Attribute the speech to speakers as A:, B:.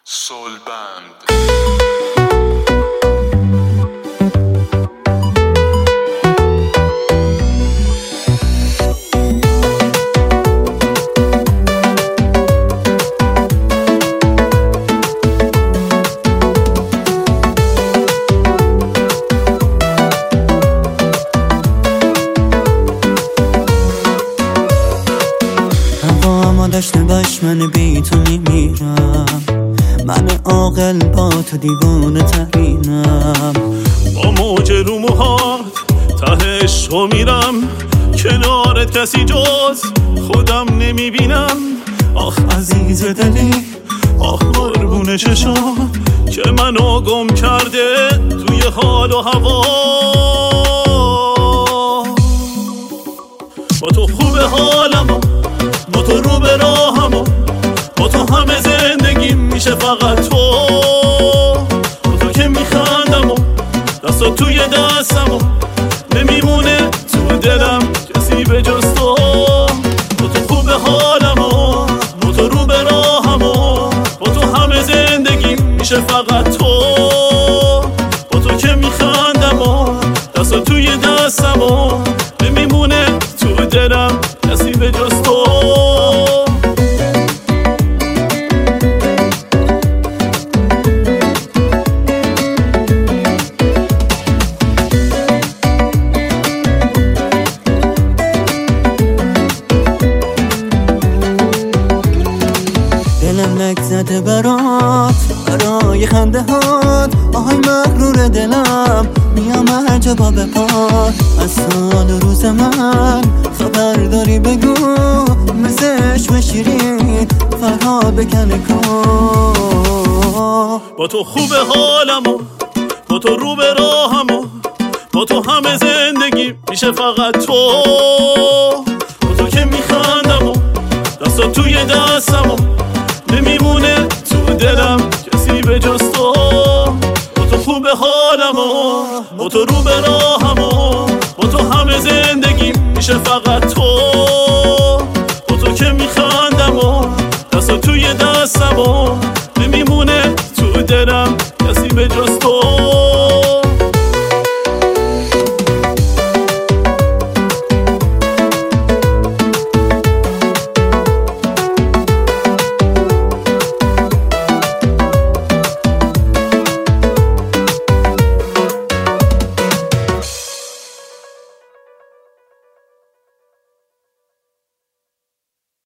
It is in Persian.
A: سولبند.
B: داشته باش من بی تو نمیرم، من عاقل با تو دیوانه ترینم.
C: با موج رو موهات تهش رو میرم، کنارت کسی جز خودم نمیبینم. آخ عزیز دلی، آخ قربون چشات که منو گم کرده توی حال و هوا. با تو خوب حالمو، با تو رو به راهمو، با تو همه زندگی میشه فقط تو. با تو که میخندم و دستات توی دستمو، نمیمونه تو دلم کسی به جز تو. با تو خوب حالمو، با تو رو به راهمو، با تو همه زندگی میشه فقط تو. با تو که میخندم و دستات توی دستمو، نمیمونه تو دلم کسی به جز تو.
B: دلم لک زده برات، برای خنده هات، آهای مغرور دلم میام هر جا با بپات. از سال و روز من خبر داری بگو، مثل عشق شیرین فرهاد بکنه کن.
C: با تو خوب حالمو، با تو رو به راهمو، با تو همه زندگی میشه فقط تو. با تو که میخندم و دستات توی دستمو، نمیمونه تو دلم کسی به جز تو. با تو خوب حالمو، با تو رو به راهمو، با تو همه زندگی میشه فقط تو. با تو که میخندم و دستات توی دستمو، نمیمونه تو دلم کسی به جز تو.